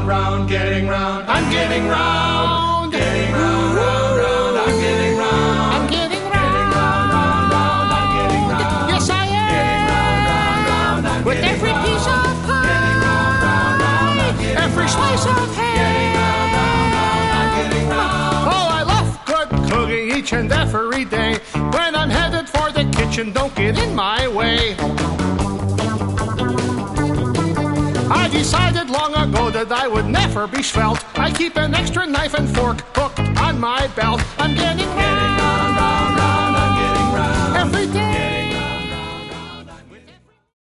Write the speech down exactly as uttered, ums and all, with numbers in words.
round, round, getting round. I'm getting round, getting round, round, round. I'm getting round. I'm getting round, round, round, round. I'm getting round. yes I am. Getting round, round, round. I'm With getting every round. piece of pie, Getting round, round, round. I'm getting every slice round. of hay. Getting round, round, round. I'm getting round. Oh, I love good cooking each and every day. When I'm headed for the kitchen, don't get in my way. I decided long ago that I would never be svelte. I keep an extra knife and fork hooked on my belt. I'm getting round, Getting round, round, round. I'm getting round. every day.